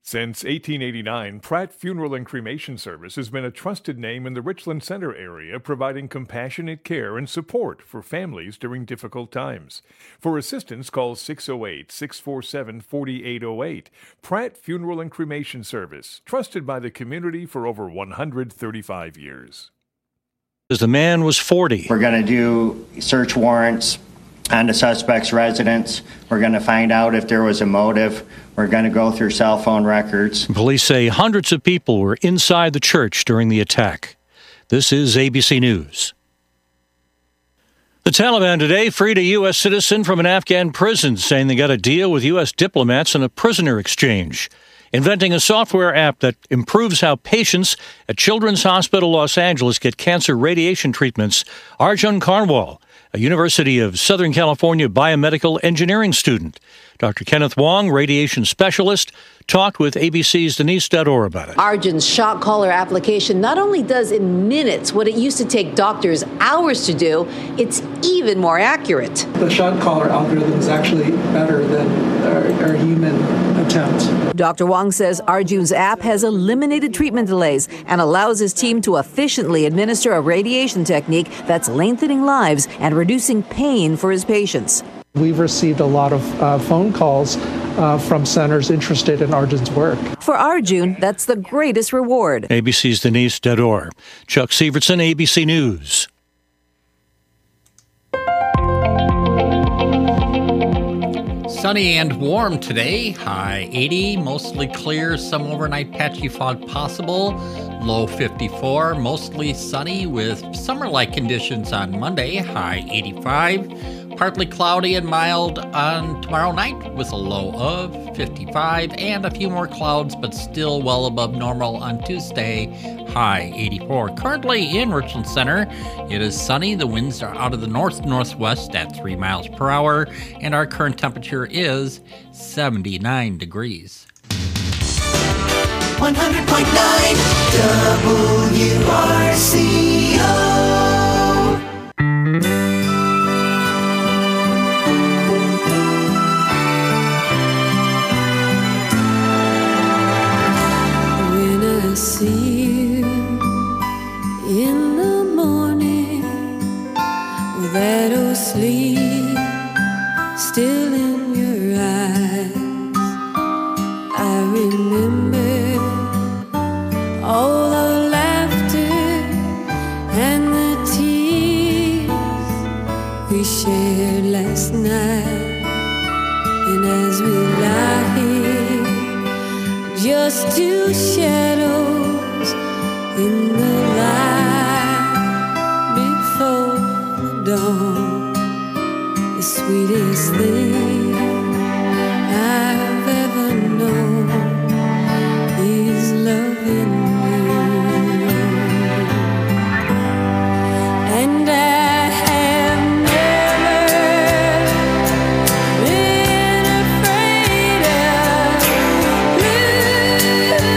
Since 1889, Pratt Funeral and Cremation Service has been a trusted name in the Richland Center area, providing compassionate care and support for families during difficult times. For assistance, call 608-647-4808. Pratt Funeral and Cremation Service, trusted by the community for over 135 years. The man was 40. We're going to do search warrants on the suspect's residence. We're going to find out if there was a motive. We're going to go through cell phone records. Police say hundreds of people were inside the church during the attack. This is ABC News. The Taliban today freed a U.S. citizen from an Afghan prison, saying they got a deal with U.S. diplomats in a prisoner exchange, inventing a software app that improves how patients at Children's Hospital Los Angeles get cancer radiation treatments. Arjun Karnwal, a University of Southern California biomedical engineering student. Dr. Kenneth Wong, radiation specialist, talked with ABC's Denise Dador about it. Arjun's shock collar application not only does in minutes what it used to take doctors hours to do, it's even more accurate. The shock collar algorithm is actually better than our human attempt. Dr. Wong says Arjun's app has eliminated treatment delays and allows his team to efficiently administer a radiation technique that's lengthening lives and reducing pain for his patients. We've received a lot of phone calls from centers interested in Arjun's work. For Arjun, that's the greatest reward. ABC's Denise Dador. Chuck Severson, ABC News. Sunny and warm today, high 80, mostly clear, some overnight patchy fog possible, low 54, mostly sunny with summer-like conditions on Monday, high 85, partly cloudy and mild on tomorrow night with a low of 55, and a few more clouds but still well above normal on Tuesday, high 84. Currently in Richland Center, it is sunny, the winds are out of the north-northwest at 3 miles per hour, and our current temperature is 79 degrees. 100.9 WRCO. See you in the morning with that old sleep still in your eyes. I remember all the laughter and the tears we shared last night. And as we lie here, just two shadows in the light before the dawn, the sweetest thing I've ever known is loving you. And I have never been afraid of losing.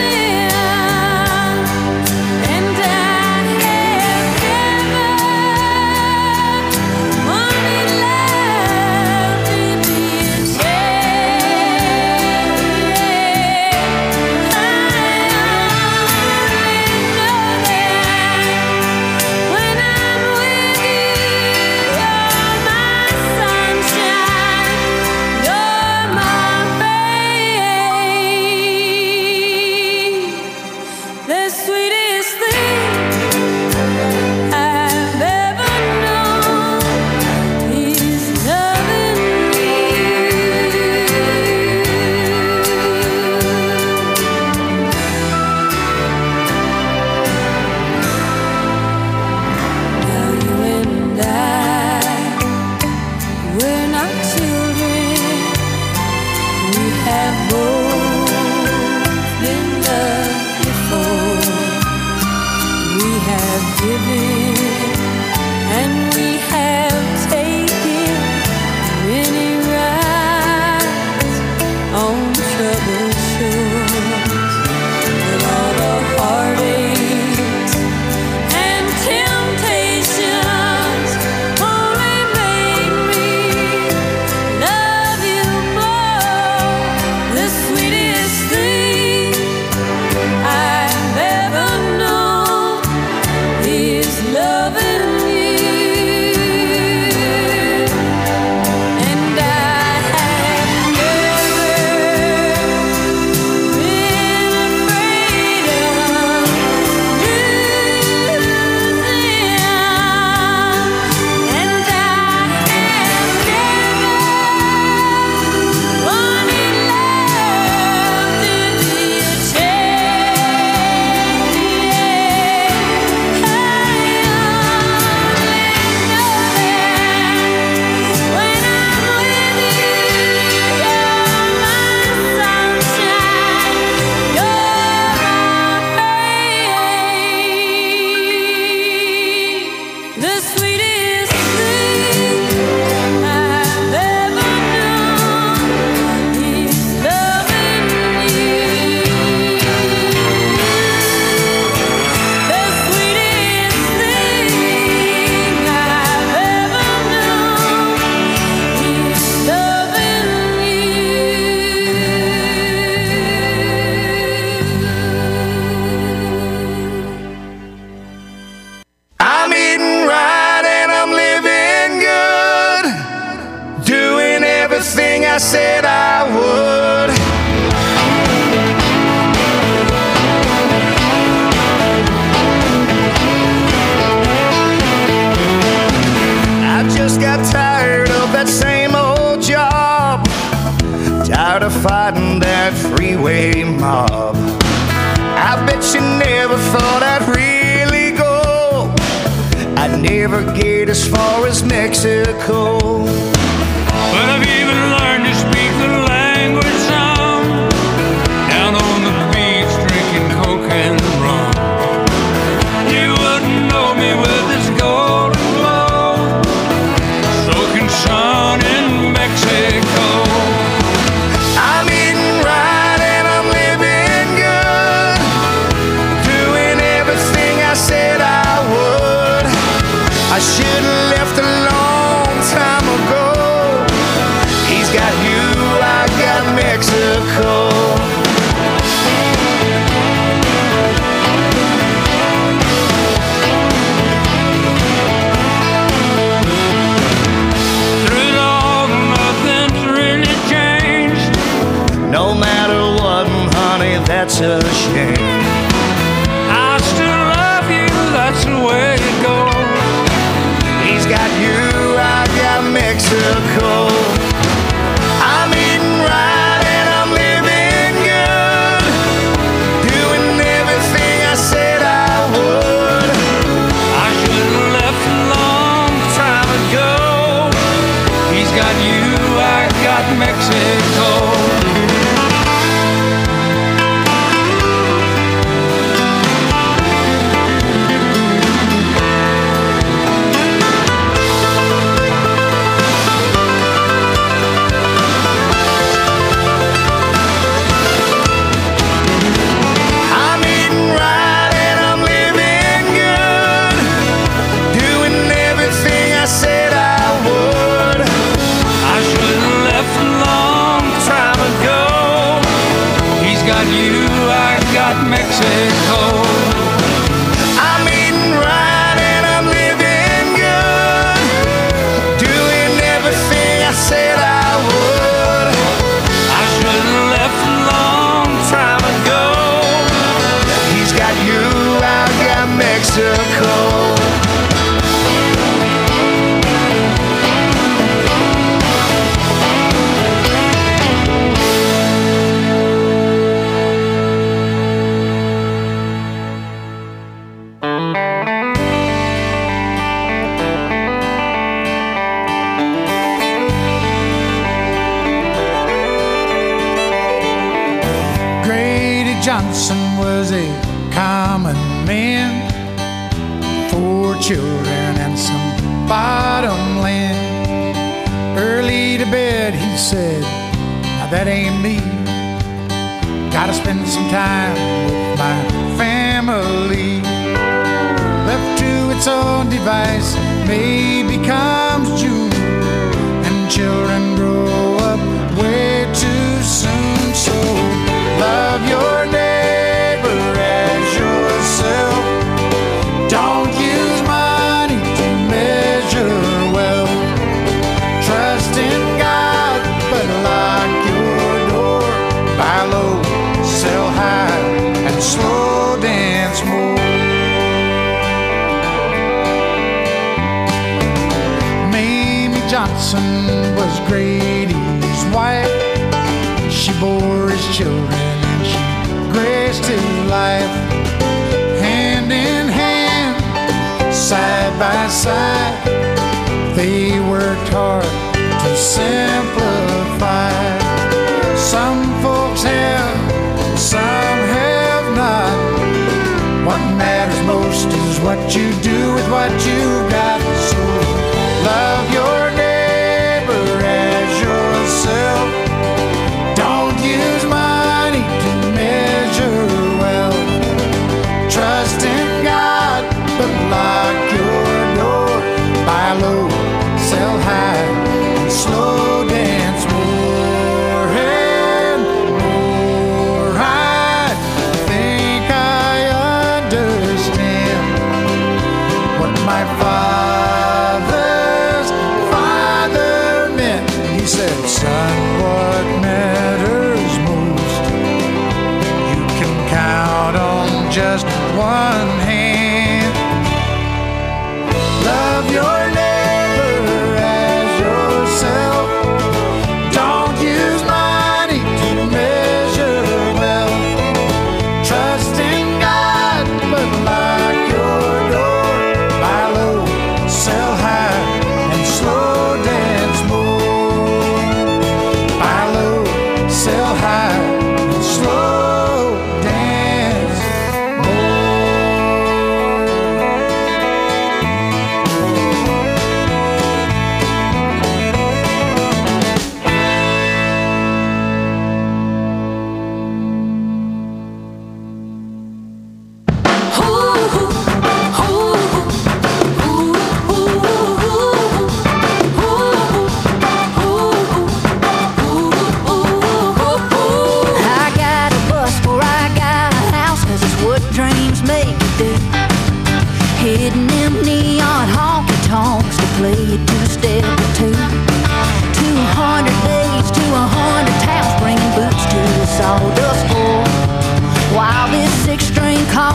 And I have never wanted love freeway mob. I bet you never thought I'd really go. I'd never get as far as Mexico. But I've even learned to speak the language some. Down on the beach drinking coke and rum. You wouldn't know me with this golden glow, soaking sun in Mexico. I'm eating right and I'm living good, doing everything I said I would. I should have left a long time ago. He's got you, I got Mexico. Through it all, nothing's really changed. No matter what, honey, that's a shame. I still love you, that's the way it goes. He's got you, I got Mexico. I'm eating right and I'm living good, doing everything I said I would. I should have left a long time ago. He's got you, I got Mexico. I'm eating right and I'm living good, doing everything I said I would. I should have left a long time ago. He's got you, I got Mexico. I'm eating right and I'm living good, doing everything I said I would. I should have left a long time ago. He's got you, I got Mexico. Grady Johnson was a common man, 4 children and some bottom land. Early to bed, he said, now that ain't me. Gotta spend some time with my family. Left to its own device, May becomes June, and children grow up way too soon. So love your neighbor as yourself. Don't use money to measure wealth. Trust in God, but lock your door. Buy low, sell high, and slow dance more. Mamie Johnson was Grady's wife. She bore his children and she graced his life. Hand in hand, side by side, they worked hard to simplify. Some folks have, some have not. What matters most is what you do with what you got. So love your neighbor as yourself. Don't use money to measure wealth. Trust in God, but lock your door. Buy low, sell high, and slow dance more and more. I think I understand what my father's father meant. He said, son, what matters most? You can count on just one hand. Love your neighbor as yourself. Don't use money to measure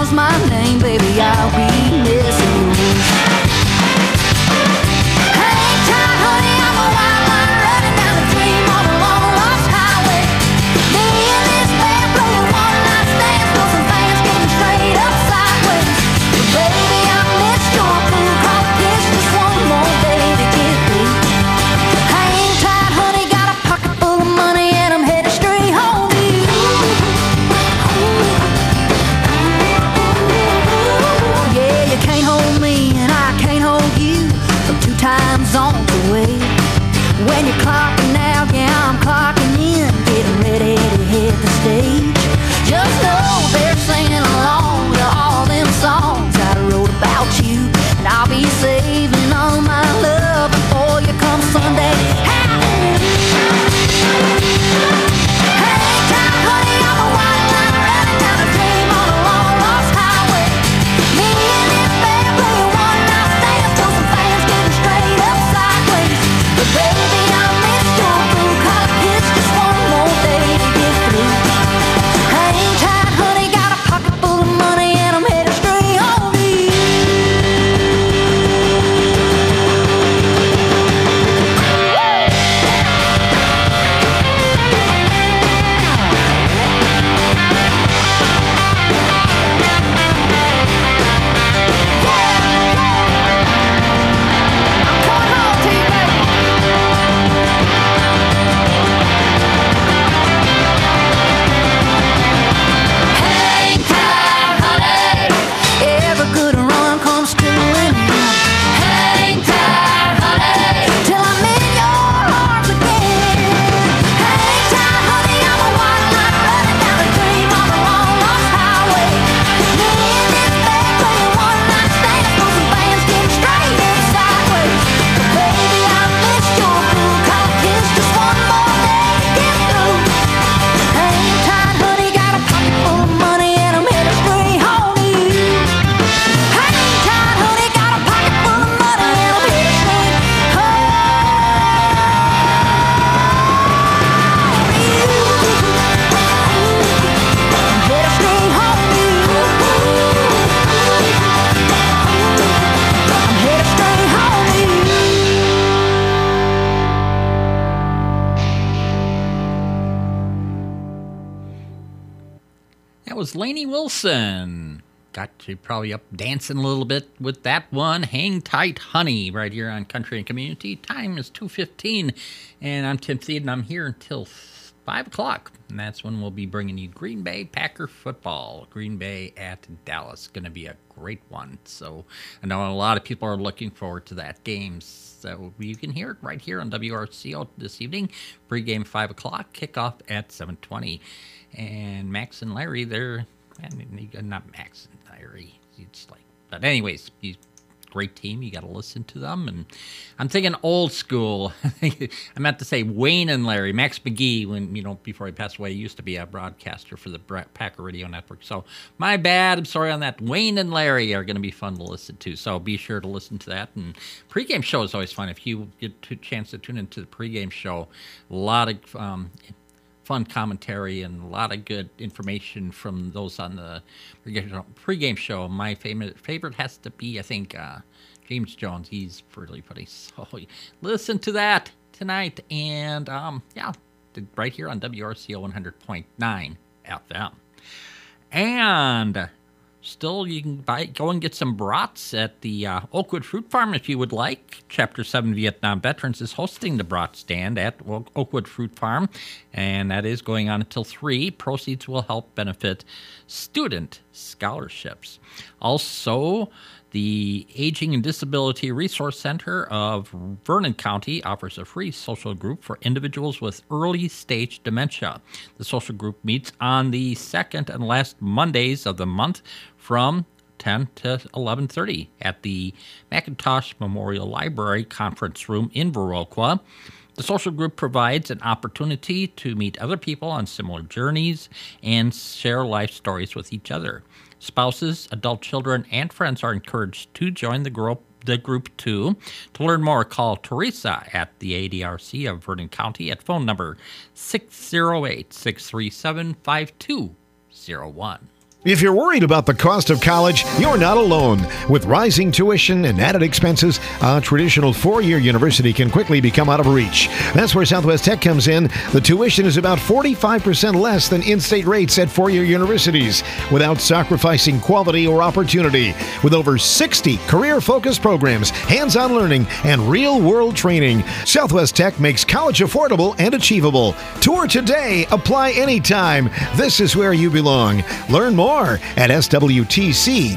calls my name, baby, I'll be missing you. Hang tight, honey, I'm a wild line running down the dream on a long lost highway. Me and this band playing one night stands, till some fans getting straight up sideways. But baby, I missed your blue collar kiss, just one more day to get through. Hang tight, honey, got a pocket full of money and I'm headed straight home to you. Yeah, you can't hold me and I can't hold you from 2 time zones away. When you're clocking out, yeah, I'm clocking in, getting ready to hit the stage. Just know they're singing along to all them songs I wrote about you, and I'll be saving all my love before you come Sunday. Hang tight, honey, I'm a white line running down a dream on a long lost highway. Me and this band playing one night stands till some fans getting straight up sideways. But baby, I missed your blue collar kiss, just one more day to get through. Hang tight, honey, got a pocket full of money and I'm headed straight home to you. Hang tight, honey, every good run comes to an end. Hang tight, honey, till I'm in your arms again. Hang tight, honey, I'm a white line running down a dream on a long lost highway. Me and this band playing one night stands till some fans getting straight up sideways. But baby, I missed your blue collar kiss, just one more day to get through. Hang tight, honey, got a pocket full of money and I'm headed straight home to you. Hang tight, honey, got a pocket full of money and I'm headed straight home to you. I'm headed straight home to you. I'm headed straight home to you. That was Lainey Wilson. Got you probably up dancing a little bit with that one. Hang tight, honey, right here on Country and Community. Time is 2:15, and I'm Tim Thede, and I'm here until 5 o'clock. And that's when we'll be bringing you Green Bay Packer football. Green Bay at Dallas. Going to be a great one. So I know a lot of people are looking forward to that game. So you can hear it right here on WRCO this evening. Pre-game 5 o'clock, kickoff at 7:20. And Max and Larry, they're not Max and Larry. It's like, but anyways, he's a great team. You got to listen to them. And I'm thinking old school. I meant to say Wayne and Larry. Max McGee, when before he passed away, he used to be a broadcaster for the Packer Radio Network. So my bad. I'm sorry on that. Wayne and Larry are going to be fun to listen to. So be sure to listen to that. And pregame show is always fun. If you get a chance to tune into the pregame show, a lot of fun commentary and a lot of good information from those on the pregame show. My favorite has to be, I think, James Jones. He's really funny. So listen to that tonight. And, right here on WRCO 100.9 FM. And still, you can go and get some brats at the Oakwood Fruit Farm if you would like. Chapter 7 Vietnam Veterans is hosting the brat stand at Oakwood Fruit Farm, and that is going on until 3. Proceeds will help benefit student scholarships. Also, the Aging and Disability Resource Center of Vernon County offers a free social group for individuals with early-stage dementia. The social group meets on the second and last Mondays of the month from 10 to 11:30 at the McIntosh Memorial Library Conference Room in Viroqua. The social group provides an opportunity to meet other people on similar journeys and share life stories with each other. Spouses, adult children, and friends are encouraged to join the group too. To learn more, call Teresa at the ADRC of Vernon County at phone number 608-637-5201. If you're worried about the cost of college, you're not alone. With rising tuition and added expenses, a traditional four-year university can quickly become out of reach. That's where Southwest Tech comes in. The tuition is about 45% less than in-state rates at four-year universities, without sacrificing quality or opportunity. With over 60 career-focused programs, hands-on learning, and real-world training, Southwest Tech makes college affordable and achievable. Tour today. Apply anytime. This is where you belong. Learn more at swtc.edu.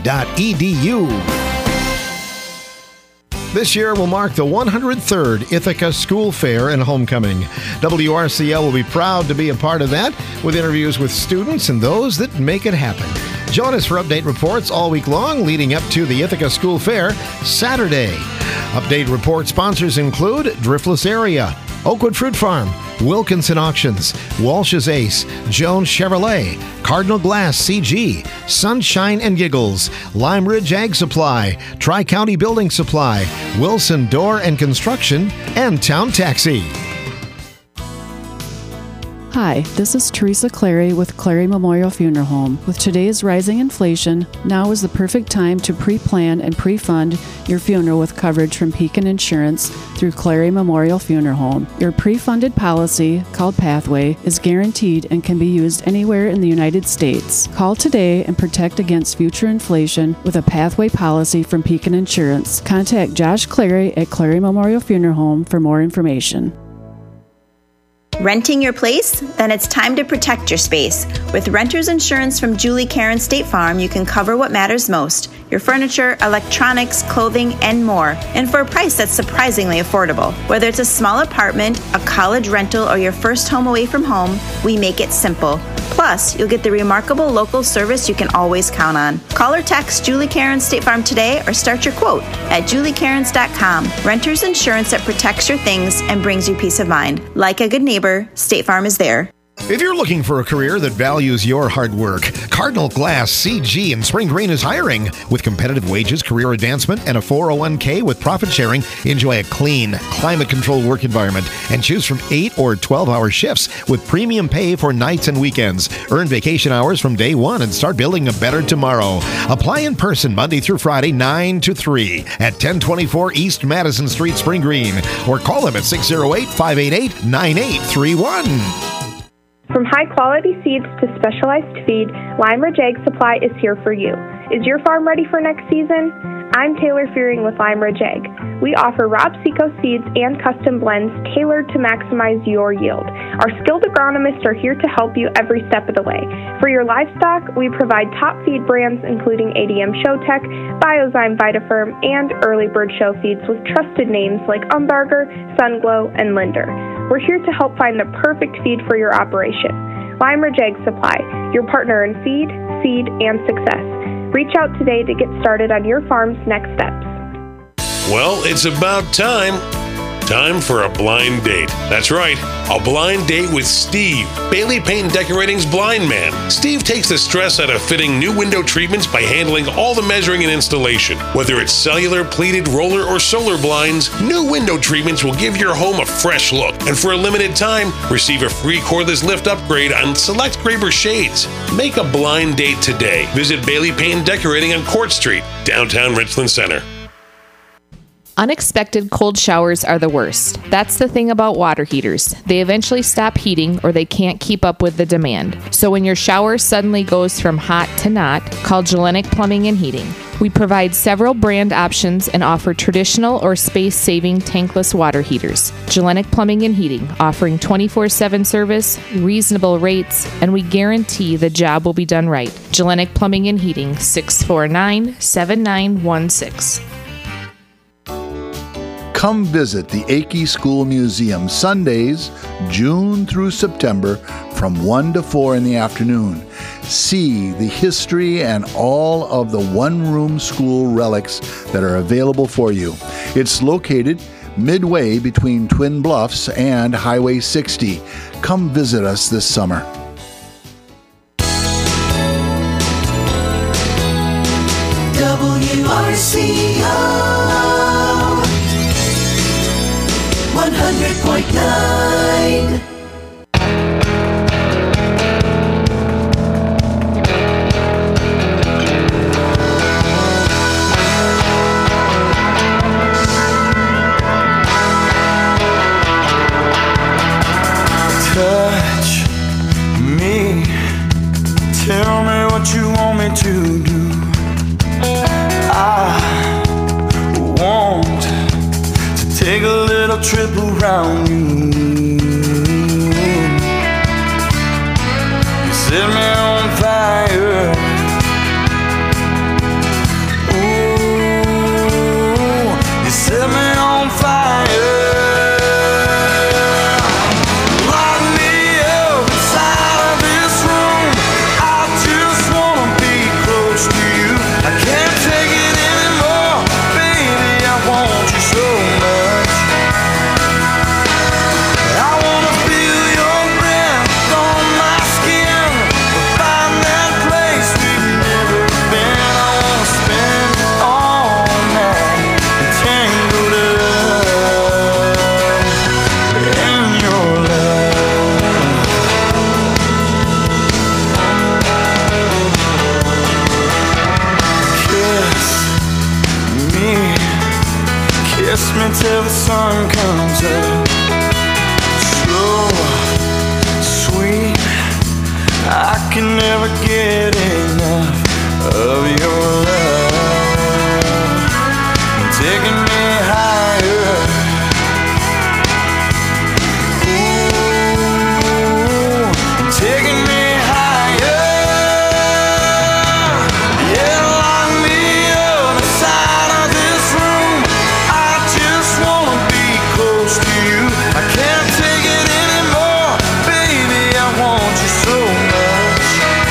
This year will mark the 103rd Ithaca School Fair and Homecoming. WRCL will be proud to be a part of that, with interviews with students and those that make it happen. Join us for update reports all week long leading up to the Ithaca School Fair Saturday. Update report sponsors include Driftless Area, Oakwood Fruit Farm, Wilkinson Auctions, Walsh's Ace, Jones Chevrolet, Cardinal Glass CG, Sunshine and Giggles, Lime Ridge Ag Supply, Tri-County Building Supply, Wilson Door and Construction, and Town Taxi. Hi, this is Teresa Clary with Clary Memorial Funeral Home. With today's rising inflation, now is the perfect time to pre-plan and pre-fund your funeral with coverage from Pekin Insurance through Clary Memorial Funeral Home. Your pre-funded policy, called Pathway, is guaranteed and can be used anywhere in the United States. Call today and protect against future inflation with a Pathway policy from Pekin Insurance. Contact Josh Clary at Clary Memorial Funeral Home for more information. Renting your place? Then it's time to protect your space. With renter's insurance from Julie Karen State Farm, you can cover what matters most: your furniture, electronics, clothing, and more, and for a price that's surprisingly affordable. Whether it's a small apartment, a college rental, or your first home away from home, we make it simple. Plus, you'll get the remarkable local service you can always count on. Call or text Julie Karen State Farm today or start your quote at juliekarens.com. Renter's insurance that protects your things and brings you peace of mind. Like a good neighbor, State Farm is there. If you're looking for a career that values your hard work, Cardinal Glass CG in Spring Green is hiring. With competitive wages, career advancement, and a 401k with profit sharing, enjoy a clean, climate-controlled work environment and choose from 8 or 12-hour shifts with premium pay for nights and weekends. Earn vacation hours from day one and start building a better tomorrow. Apply in person Monday through Friday, 9 to 3 at 1024 East Madison Street, Spring Green, or call them at 608-588-9831. From high-quality seeds to specialized feed, Lime Ridge Ag Supply is here for you. Is your farm ready for next season? I'm Taylor Fearing with Lime Ridge Ag. We offer Rob Seco seeds and custom blends tailored to maximize your yield. Our skilled agronomists are here to help you every step of the way. For your livestock, we provide top feed brands including ADM Showtech, Biozyme Vitafirm, and Early Bird Show feeds with trusted names like Umbarger, Sunglow, and Linder. We're here to help find the perfect feed for your operation. Lime Ridge Ag Supply, your partner in feed, seed, and success. Reach out today to get started on your farm's next steps. Well, it's about time. Time for a blind date. That's right, a blind date with Steve, Bailey Paint and Decorating's blind man. Steve takes the stress out of fitting new window treatments by handling all the measuring and installation. Whether it's cellular, pleated, roller, or solar blinds, new window treatments will give your home a fresh look. And for a limited time, receive a free cordless lift upgrade on select Graber shades. Make a blind date today. Visit Bailey Paint and Decorating on Court Street, downtown Richland Center. Unexpected cold showers are the worst. That's the thing about water heaters. They eventually stop heating or they can't keep up with the demand. So when your shower suddenly goes from hot to not, call Gellenic Plumbing and Heating. We provide several brand options and offer traditional or space-saving tankless water heaters. Gellenic Plumbing and Heating, offering 24/7 service, reasonable rates, and we guarantee the job will be done right. Gellenic Plumbing and Heating, 649-7916. Come visit the Akey School Museum Sundays, June through September from 1 to 4 in the afternoon. See the history and all of the one-room school relics that are available for you. It's located midway between Twin Bluffs and Highway 60. Come visit us this summer. WRCO 100.9. what you want me to do. I want to take a little trip around you. You set me on fire. Ooh, you set me on fire. Till the sun comes up, slow, sweet. I can never get enough of your love, taking me higher. Ooh, taking me higher. Yeah, lock me on the side of this room. Close to you, I can't take it anymore, baby. I want you so much.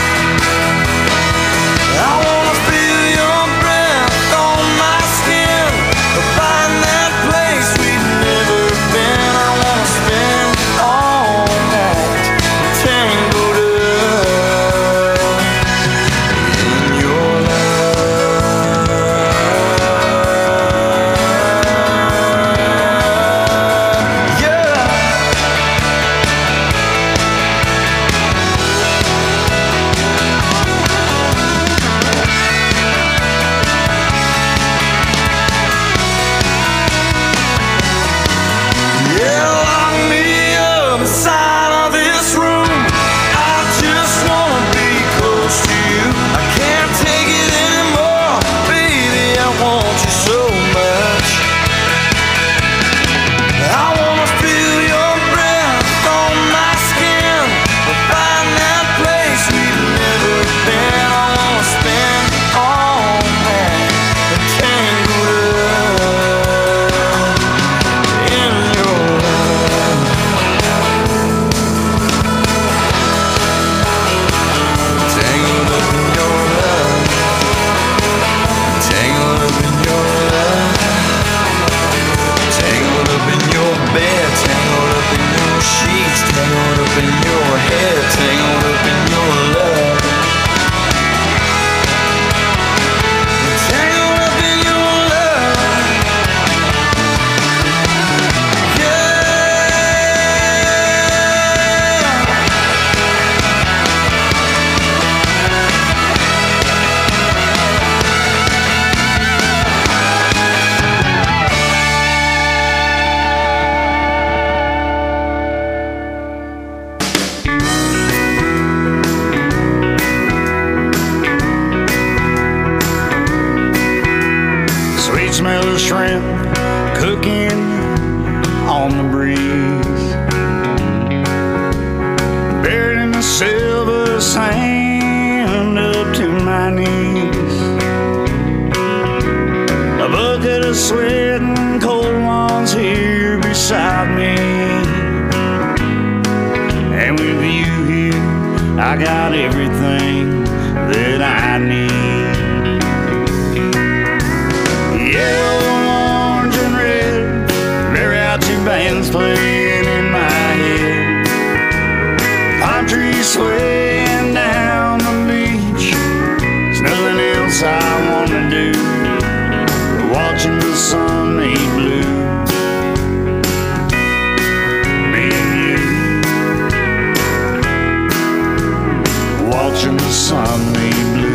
I wanna feel your breath on my skin, find that place we've never been. I wanna spend all night tangled up in your smell of shrimp cooking on the breeze, buried in the silver sand up to my knees. A bucket of sweat and cold ones here beside me, and with you here I got everything that I need. Yellow, orange, and red, mariachi bands playing in my head, palm trees swaying down the beach. There's nothing else I wanna do, watching the sun ain't blue. Me and you, watching the sun ain't blue.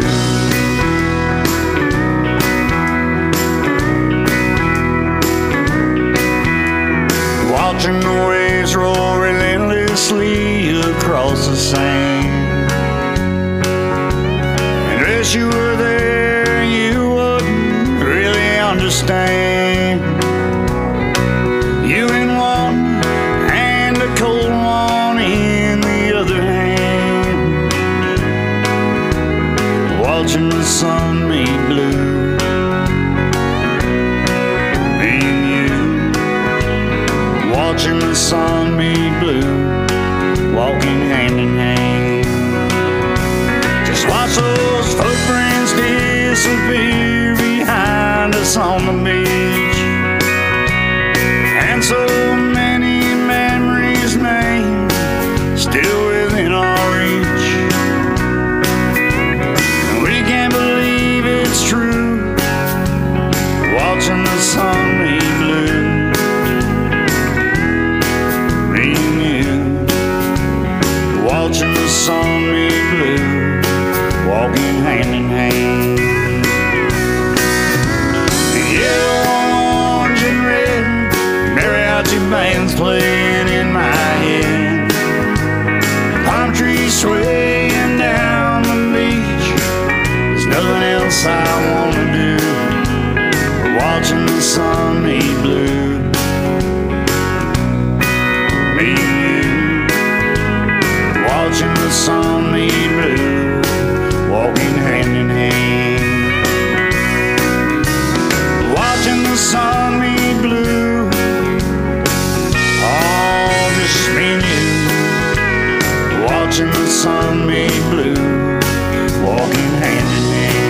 Watching the waves roll relentlessly across the sand, wish you were there, you wouldn't really understand. You in one and a cold one in the other hand, watching the sun meet blue. Me and you, watching the sun meet blue, walking hand in hand. Just watch those footprints disappear behind us on the beach, and so many memories made still within our reach. And we can't believe it's true, watching the sun meet blue. Me and you, watching the sun meet blue, walking hand in hand. The yellow, orange, and red mariachi bands playing in my head. Palm trees swaying down the beach. There's nothing else I wanna do but watching the sun meet blue. Me and you, watching the sun meet blue, walking hand in hand. Watching the sun meet blue, oh, just me and you. Watching the sun meet blue, walking hand in hand.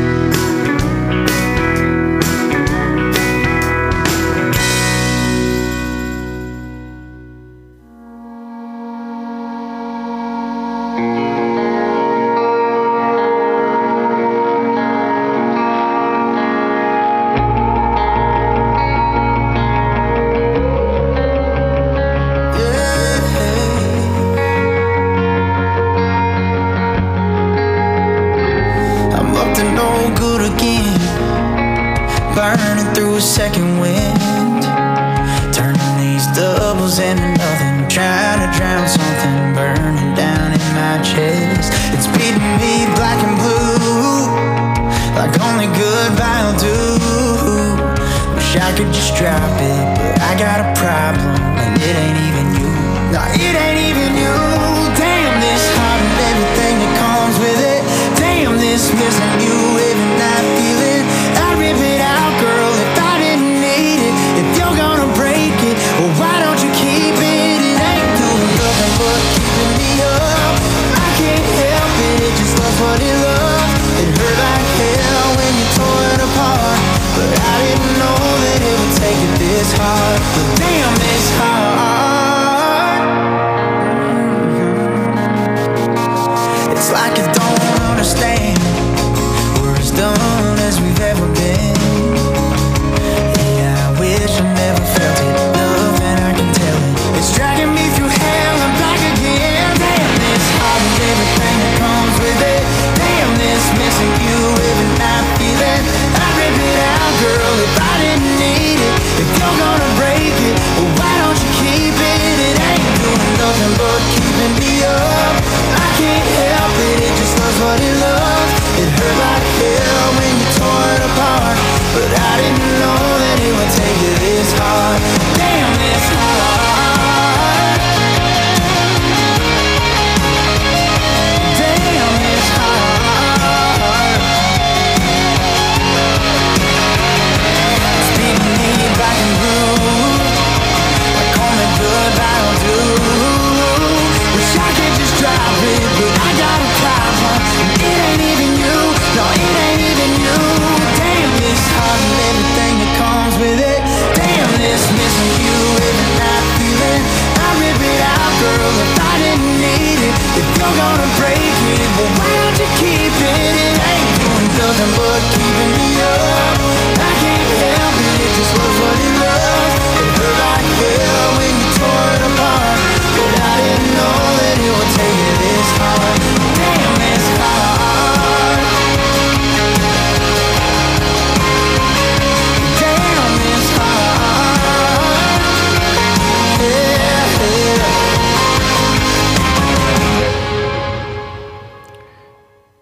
I'm up to no good again, burning through a second wind, turning these doubles into nothing, trying to drown something burning down in my chest. It's beating me black and blue, like only goodbye will do. Wish I could just drop it, but I got a problem, and it ain't even you. No, it ain't even you. Damn, this heart and everything that comes with it. Damn, this missing you every night feeling. I'd rip it out, girl, if I didn't need it. If you're gonna break it, well, why don't you keep it? It ain't doing nothing but keeping me up. I can't help it, it just loves what it loves. It hurt like hell when you tore it apart, but I didn't know that it would take it this hard. But damn, this hard. It's like you don't understand, we're as done as we've ever been. Yeah, I wish I never felt it, nothing I can tell it. It's dragging me through hell and back again. Damn, this heart and everything that comes with it. Damn, this missing you every night feeling. I'd rip it out, girl, if I didn't need it. If you're gonna break it, well, why don't you keep it? It ain't doing nothing but keeping me up. I can't help it, it just loves what it loves. It hurt like hell when you tore it apart, but I didn't know that it would take it this hard. Damn, this hard. Damn, this hard. It's beating me black and blue, like only goodbye will do. Wish I could just drop it, but I got a problem, and it ain't even you. No, it ain't even you. Damn, this heart and everything that comes with it. Damn, this missing you every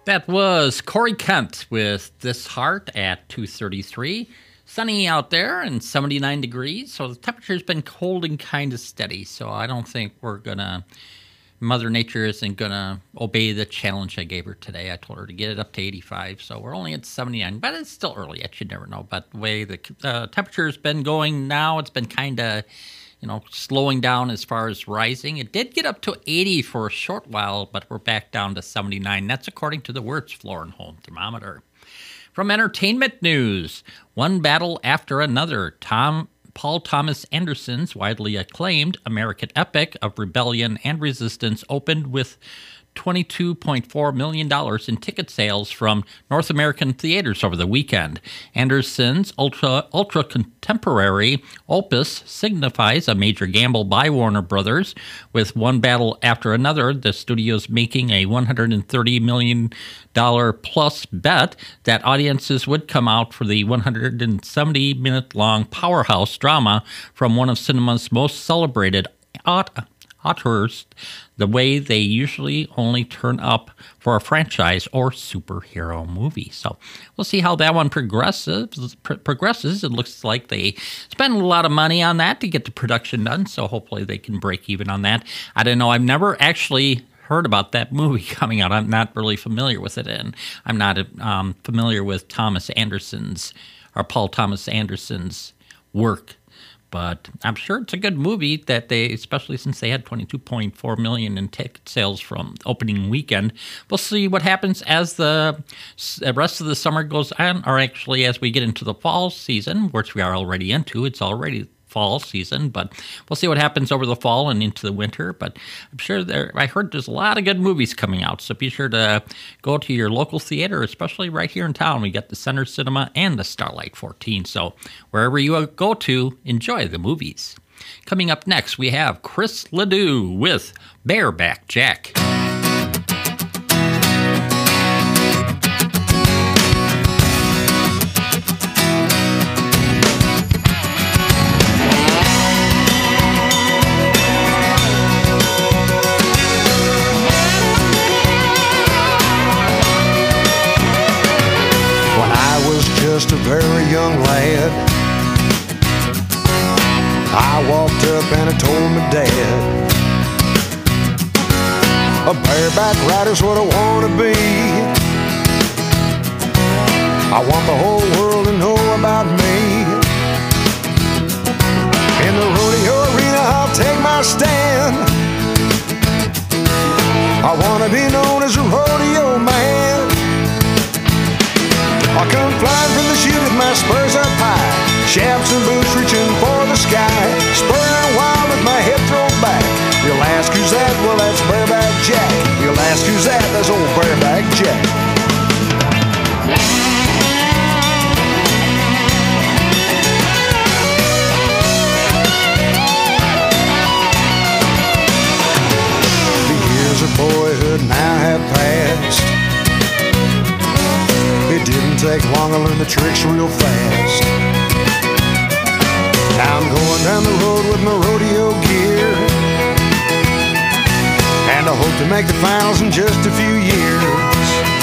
That was Corey Kent with This Heart at 2:33. Sunny out there and 79 degrees, so the temperature's been holding kind of steady. So I don't think Mother Nature isn't going to obey the challenge I gave her today. I told her to get it up to 85, so we're only at 79, but it's still early yet. You never know. But the way the temperature's been going now, it's been kind of, slowing down as far as rising. It did get up to 80 for a short while, but we're back down to 79. That's according to the Wirtz Floor and Home Thermometer. From entertainment news, one battle after another, Paul Thomas Anderson's widely acclaimed American epic of rebellion and resistance opened with $22.4 million in ticket sales from North American theaters over the weekend. Anderson's ultra-contemporary opus signifies a major gamble by Warner Brothers. With one battle after another, the studio's making a $130 million plus bet that audiences would come out for the 170-minute-long powerhouse drama from one of cinema's most celebrated authors, the way they usually only turn up for a franchise or superhero movie. So we'll see how that one progresses. It looks like they spend a lot of money on that to get the production done, so hopefully they can break even on that. I don't know. I've never actually heard about that movie coming out. I'm not really familiar with it, and I'm not familiar with Paul Thomas Anderson's work. But I'm sure it's a good movie that especially since they had $22.4 million in ticket sales from opening weekend. We'll see what happens as the rest of the summer goes on, or actually as we get into the fall season, which we are already into. It's already fall season, but we'll see what happens over the fall and into the winter. But I'm sure I heard there's a lot of good movies coming out, so be sure to go to your local theater, especially right here in town. We got the Center Cinema and the Starlight 14, so wherever you go to, enjoy the movies. Coming up next, we have Chris Ledoux with Bareback Jack. Just a very young lad, I walked up and I told my dad, a bareback rider's what I want to be. I want the whole world to know about me. In the rodeo arena I'll take my stand. I want to be known as a rodeo man. I come flying from the chute with my spurs up high, shafts and boots reaching for the sky, spurring wild with my head thrown back. You'll ask who's that? Well, that's Bareback Jack. You'll ask who's that? That's old Bareback Jack. The years of boyhood now have passed. It didn't take long to learn the tricks real fast. Now I'm going down the road with my rodeo gear, and I hope to make the finals in just a few years.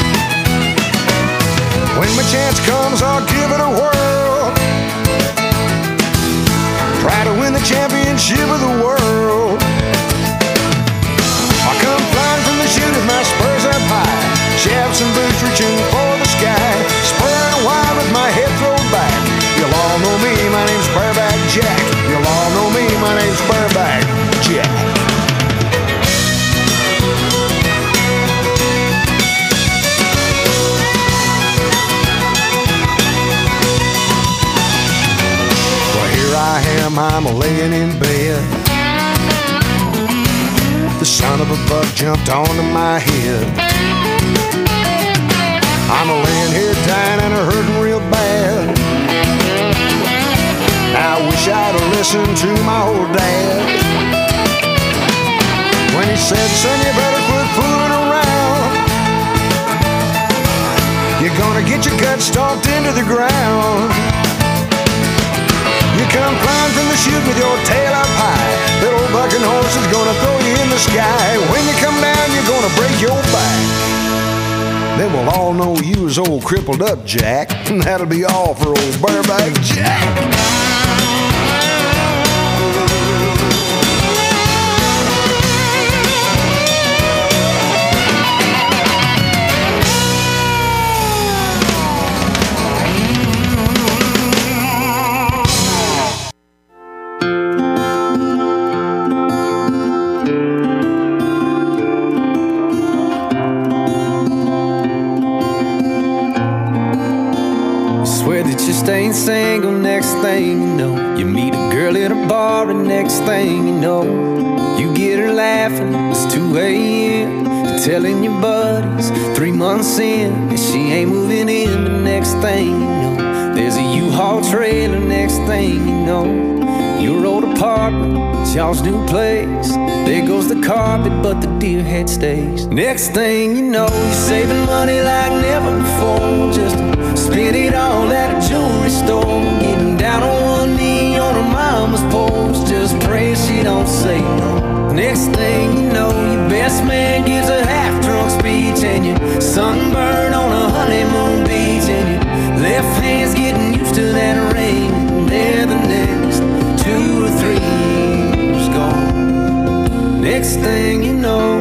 When my chance comes, I'll give it a whirl. Try to win the championship of the world. I come flying from the chute with my spurs up high, shafts and boots reaching for the sky, spurring wild with my head thrown back. You'll all know me, my name's Bareback Jack. You'll all know me, my name's Bareback Jack. Well, here I am, I'm laying in bed. The son of a buck jumped onto my head. I'm laying here dying and hurting real bad. I wish I'd have listened to my old dad when he said, son, you better quit fooling around. You're gonna get your guts stomped into the ground. You come flying from the chute with your tail up high. That old bucking horse is gonna throw you in the sky. When you come down, you're gonna break your back. then we'll all know you as old crippled up Jack. And that'll be all for old Bareback Jack. Ain't single, next thing you know, you meet a girl at a bar, and next thing you know, you get her laughing. It's 2 a.m. You're telling your buddies 3 months in, and she ain't moving in. But next thing you know, there's a U-Haul trailer. Next thing you know, your old apartment, it's y'all's new place. There goes the carpet, but the deer head stays. Next thing you know, you're saving money like never before, just to spend it all at a jewelry store. Getting down on one knee on her mama's porch, just pray she don't say no. Next thing you know, your best man gives a half-drunk speech, and you're sunburned on a honeymoon beach, and your left hand's getting used to that ring. And there the next 2 or 3 years gone. Next thing you know,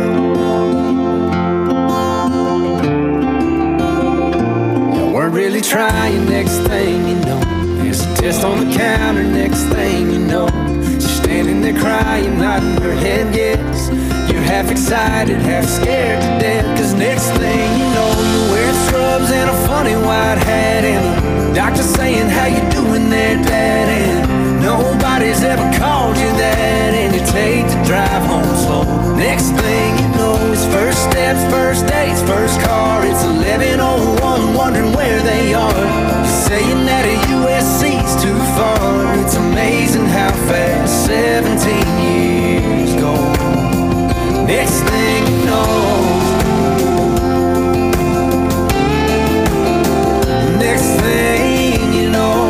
you weren't really trying. Next thing you know, there's a test on the counter. Next thing you know, she's standing there crying, nodding her head yes. You're half excited, half scared to death. Cause next thing you know, you're wearing scrubs and a funny white hat, and the doctor saying, how you doing there, Dad? And nobody's ever called you that, and you take the drive home slow. Next thing you know, it's first steps, first dates, first car. It's 11:01, wondering where they are. You're saying that a USC's too far. It's amazing how fast 17 years go. Next thing you know, next thing you know,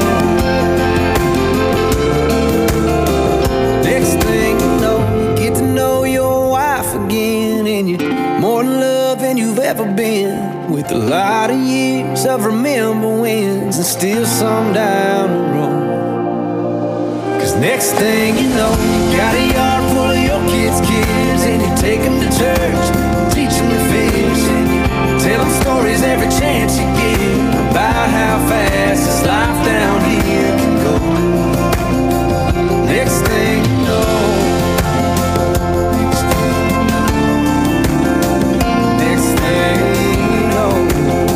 next thing you know, you get to know your wife again, and you're more in love than you've ever been, with a lot of years of remember wins and still some down the road. Cause next thing you know, you got a yard full of your kids' kids, and you take them to church, teach them to fish, and you tell them stories every chance you get about how fast this life down here can go. Next thing you know, next thing you know,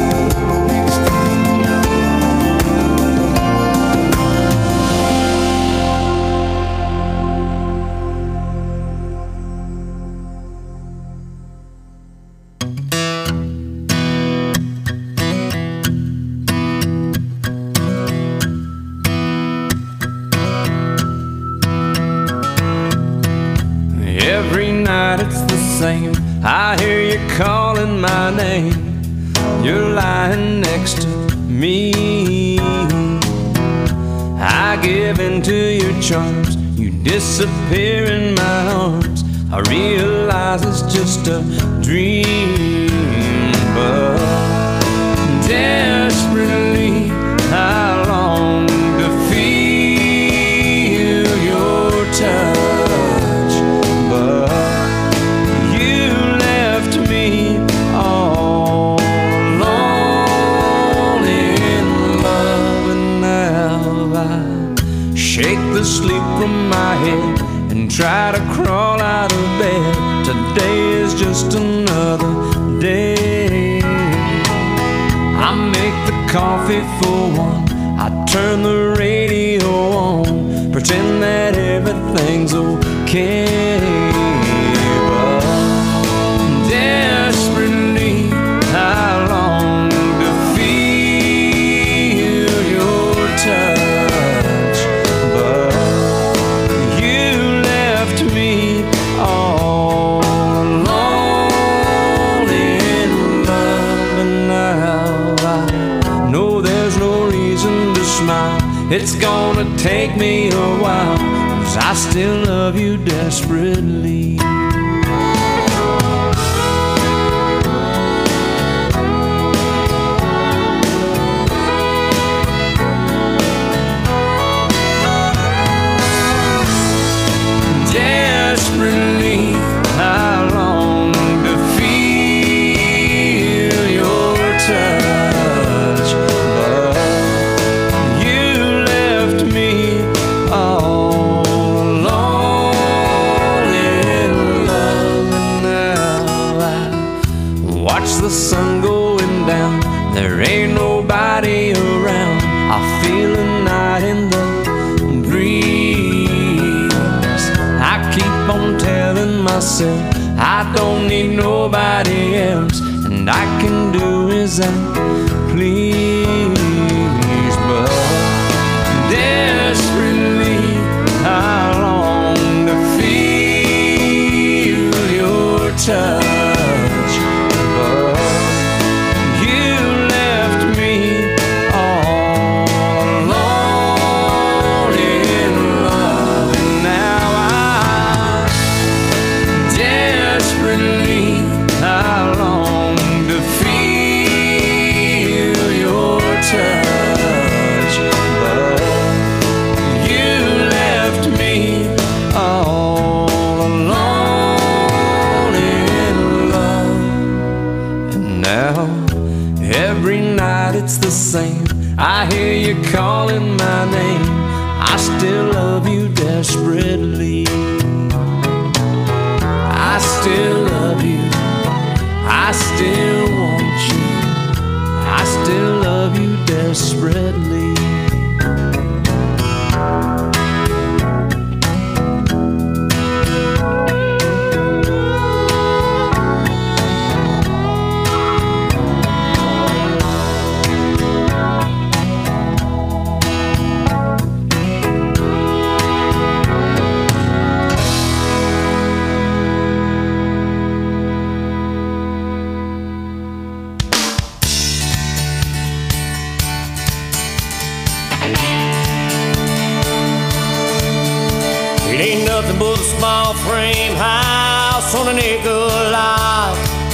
every night it's the same. I hear you calling my name. You're lying next to me. I give in to your charms. You disappear in my arms. I realize it's just a dream, but desperately I long to feel your touch. But you left me all alone in love, and now I shake the sleep from my head and try to crawl out of bed. Today is just another day. I make the coffee for one, I turn the radio on, pretend that everything's okay. But desperately I long to feel your touch. But you left me all alone in love, and now I know there's no reason to smile. It's gonna take me a while, 'cause I still love you desperately. There ain't nobody around. I feel a night in the breeze. I keep on telling myself I don't need nobody else, and I can do as I please. But desperately I long to feel your touch. It's the same. I hear you calling my name. I still love you desperately. I still love you. I still want you. I still love you desperately. But a small frame house on an acre lot.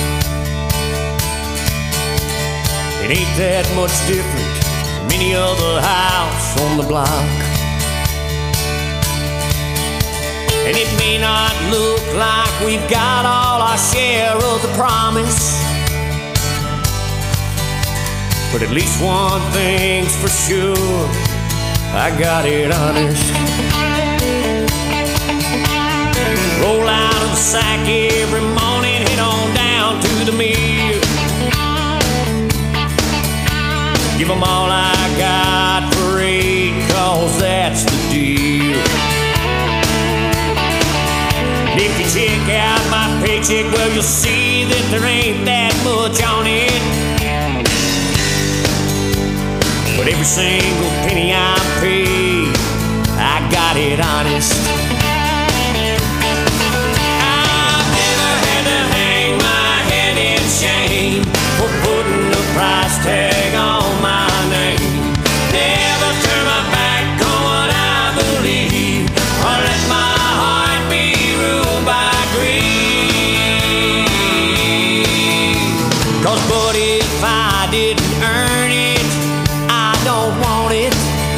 It ain't that much different from any other house on the block. And it may not look like we've got all our share of the promise, but at least one thing's for sure, I got it honest. Roll out of the sack every morning, head on down to the mill. Give them all I got for 8, 'cause that's the deal. And if you check out my paycheck, well, you'll see that there ain't that much on it. But every single penny I pay, I got it honest. Shame for putting a price tag on my name. Never turn my back on what I believe, or let my heart be ruled by greed. 'Cause buddy, if I didn't earn it, I don't want it.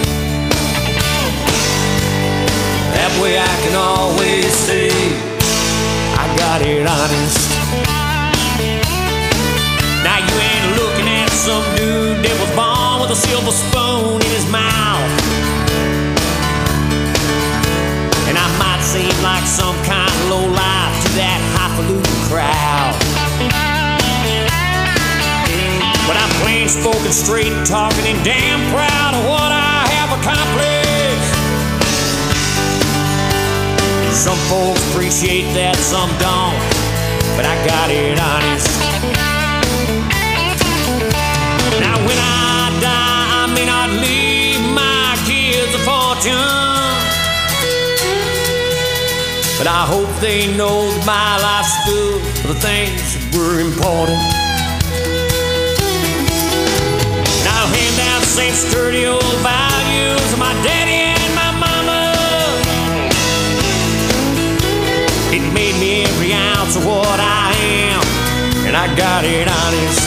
That way I can always say I got it honest. Now you ain't looking at some dude that was born with a silver spoon in his mouth. And I might seem like some kind of low life to that highfalutin crowd, but I'm plain spoken, straight talking, and damn proud of what I have accomplished. Some folks appreciate that, some don't, but I got it honest. Now when I die, I may not leave my kids a fortune, but I hope they know that my life stood for the things that were important. Now I'll hand down the same sturdy old values of my daddy and my mama. It made me every ounce of what I am, and I got it honest.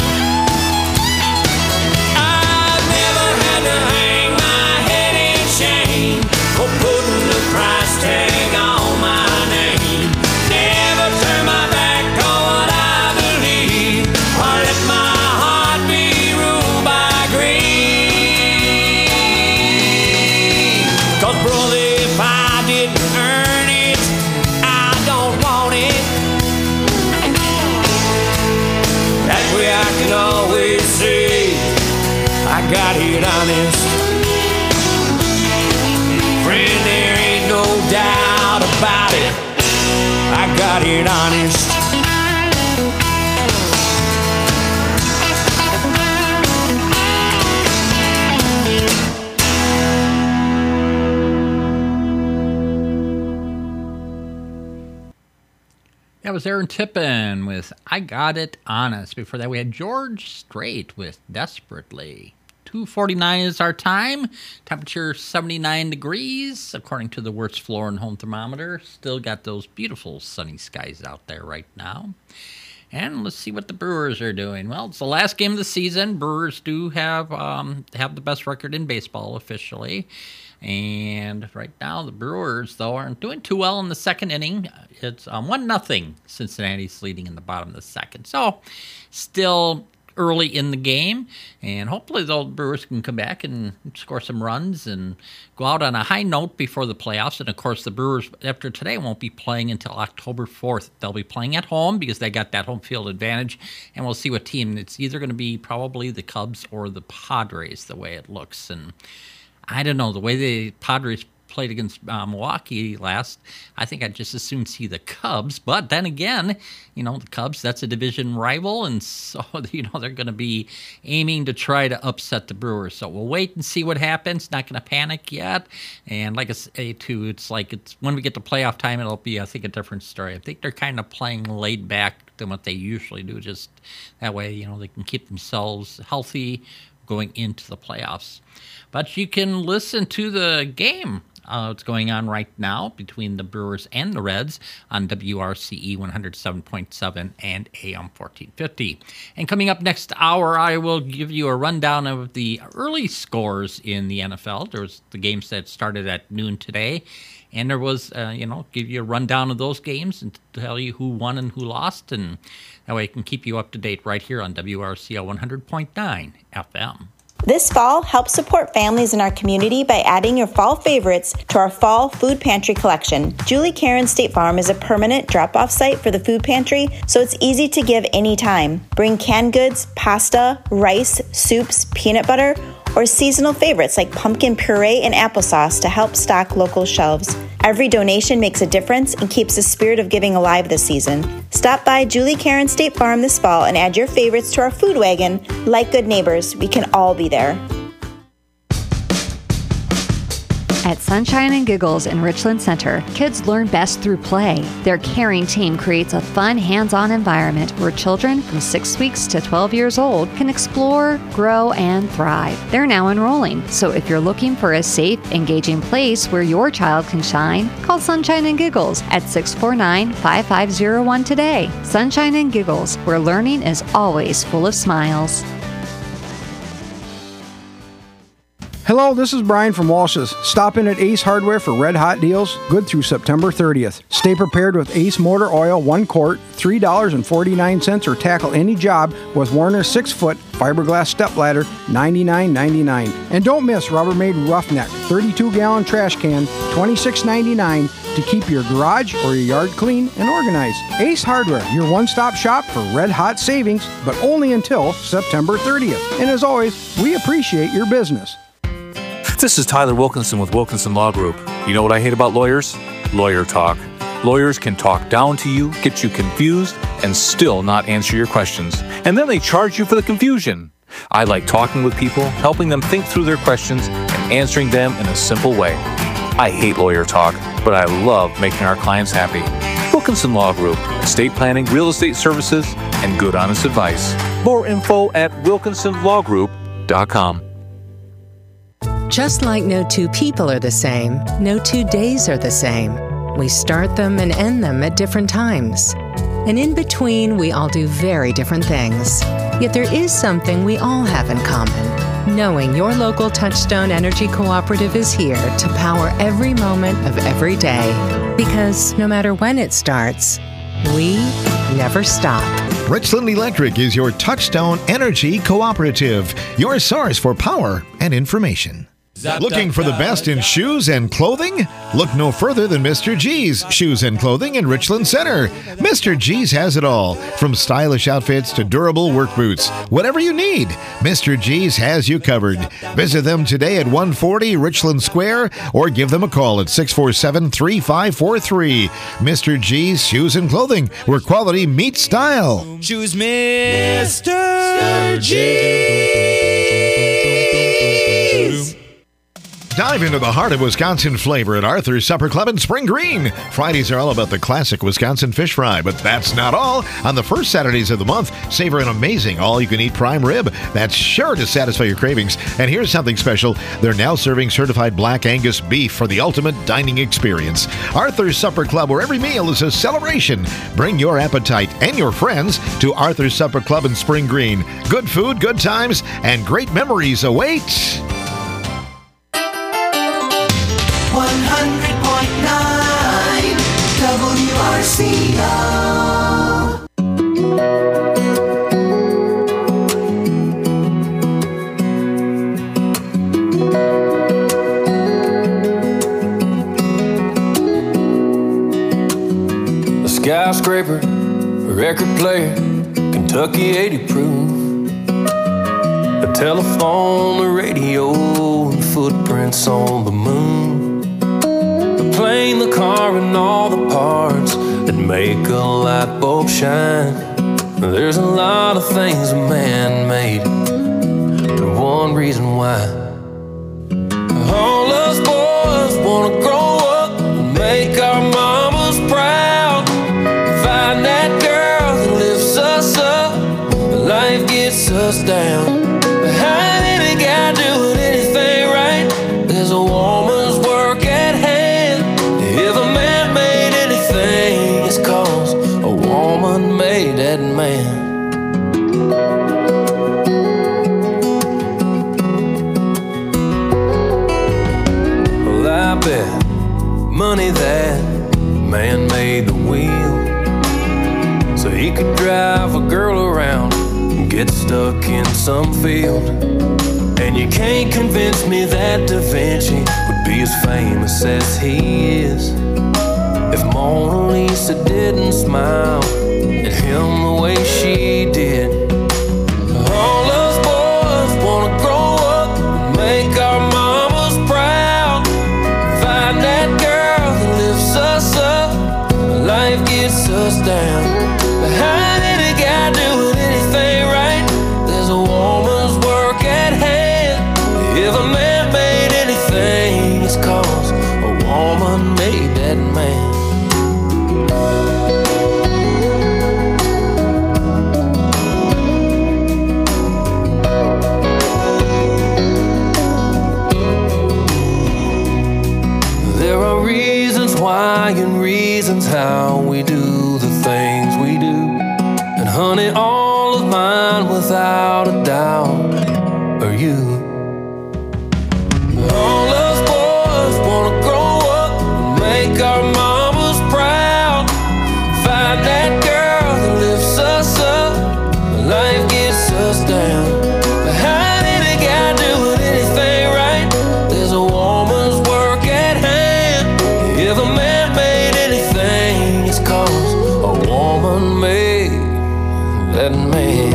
To hang my head in shame for putting the price tag on my name. Never turn my back on what I believe, or let my heart be ruled by greed. 'Cause brother, if I didn't earn it, I don't want it. That way I can always say got it honest. Friend, there ain't no doubt about it. I got it honest. That was Aaron Tippin with I Got It Honest. Before that, we had George Strait with Desperately. 2:49 is our time. Temperature 79 degrees, according to the Wirtz Floor and Home Thermometer. Still got those beautiful sunny skies out there right now. And let's see what the Brewers are doing. Well, it's the last game of the season. Brewers do have the best record in baseball officially. And right now, the Brewers, though, aren't doing too well in the second inning. It's 1-0. Cincinnati's leading in the bottom of the second. So, still early in the game. And hopefully, the Brewers can come back and score some runs and go out on a high note before the playoffs. And, of course, the Brewers, after today, won't be playing until October 4th. They'll be playing at home because they got that home field advantage. And we'll see what team. It's either going to be probably the Cubs or the Padres, the way it looks. And I don't know, the way the Padres played against Milwaukee last, I think I'd just as soon see the Cubs. But then again, the Cubs, that's a division rival, and so, they're going to be aiming to try to upset the Brewers. So we'll wait and see what happens. Not going to panic yet. And like I say, too, it's when we get to playoff time, it'll be, I think, a different story. I think they're kind of playing laid back than what they usually do. Just that way, they can keep themselves healthy going into the playoffs. But you can listen to the game that's going on right now between the Brewers and the Reds on WRCE 107.7 and AM 1450. And coming up next hour, I will give you a rundown of the early scores in the NFL. There was the games that started at noon today. And there was, give you a rundown of those games and tell you who won and who lost. And that way I can keep you up to date right here on WRCL 100.9 FM. This fall, help support families in our community by adding your fall favorites to our fall food pantry collection. Julie Karen State Farm is a permanent drop-off site for the food pantry, so it's easy to give anytime. Bring canned goods, pasta, rice, soups, peanut butter, or seasonal favorites like pumpkin puree and applesauce to help stock local shelves. Every donation makes a difference and keeps the spirit of giving alive this season. Stop by Julie Karen State Farm this fall and add your favorites to our food wagon. Like good neighbors, we can all be there. At Sunshine and Giggles in Richland Center, kids learn best through play. Their caring team creates a fun, hands-on environment where children from 6 weeks to 12 years old can explore, grow, and thrive. They're now enrolling, so if you're looking for a safe, engaging place where your child can shine, call Sunshine and Giggles at 649-5501 today. Sunshine and Giggles, where learning is always full of smiles. Hello, this is Brian from Walsh's. Stop in at Ace Hardware for red hot deals, good through September 30th. Stay prepared with Ace Motor Oil 1 quart, $3.49, or tackle any job with Warner 6-foot fiberglass stepladder, $99.99. And don't miss Rubbermaid Roughneck 32-gallon trash can, $26.99 to keep your garage or your yard clean and organized. Ace Hardware, your one-stop shop for red hot savings, but only until September 30th. And as always, we appreciate your business. This is Tyler Wilkinson with Wilkinson Law Group. You know what I hate about lawyers? Lawyer talk. Lawyers can talk down to you, get you confused, and still not answer your questions. And then they charge you for the confusion. I like talking with people, helping them think through their questions, and answering them in a simple way. I hate lawyer talk, but I love making our clients happy. Wilkinson Law Group, estate planning, real estate services, and good honest advice. More info at wilkinsonlawgroup.com. Just like no two people are the same, no 2 days are the same. We start them and end them at different times. And in between, we all do very different things. Yet there is something we all have in common. Knowing your local Touchstone Energy Cooperative is here to power every moment of every day. Because no matter when it starts, we never stop. Richland Electric is your Touchstone Energy Cooperative, your source for power and information. Looking for the best in shoes and clothing? Look no further than Mr. G's Shoes and Clothing in Richland Center. Mr. G's has it all, from stylish outfits to durable work boots. Whatever you need, Mr. G's has you covered. Visit them today at 140 Richland Square or give them a call at 647-3543. Mr. G's Shoes and Clothing, where quality meets style. Choose Mr. G. Dive into the heart of Wisconsin flavor at Arthur's Supper Club in Spring Green. Fridays are all about the classic Wisconsin fish fry, but that's not all. On the first Saturdays of the month, savor an amazing all-you-can-eat prime rib that's sure to satisfy your cravings. And here's something special. They're now serving certified Black Angus beef for the ultimate dining experience. Arthur's Supper Club, where every meal is a celebration. Bring your appetite and your friends to Arthur's Supper Club in Spring Green. Good food, good times, and great memories await. 100.9 WRCO. A skyscraper, a record player, Kentucky 80 proof, a telephone, the radio, and footprints on the moon. Plane, the car, and all the parts that make a light bulb shine. There's a lot of things a man made, but one reason why. All us boys wanna grow up and make our mamas proud. Find that girl that lifts us up, but life gets us down. Behind any guy doing anything right, there's a woman's work at hand. If a man made anything, it's 'cause a woman made that man. Well, I bet money that man made the wheel so he could drive a girl around and get stuck in some field. And you can't convince me that Da Vinci would be as famous as he is if Mona Lisa didn't smile at him the way she did. All us boys wanna grow up and make our mamas proud. Find that girl that lifts us up, life gets us down. Behind any guy doing anything right, there's a woman's work at hand. If a man made anything, it's 'cause a woman made that man. There are reasons why and reasons how we do the things we do. And honey, all of mine without a doubt are you. All us boys wanna grow up and make our mamas proud. Find that girl that lifts us up, life gets us down. Behind any guy doing anything right, there's a woman's work at hand. If a man made anything, it's 'cause a woman made that man.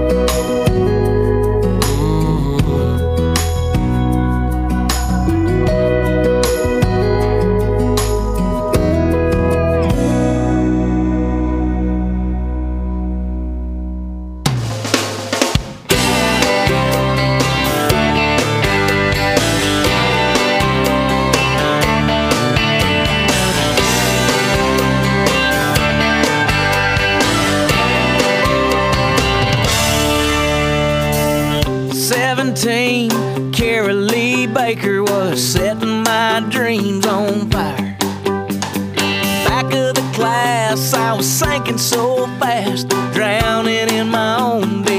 Carol Lee Baker was setting my dreams on fire. Back of the class, I was sinking so fast, drowning in my own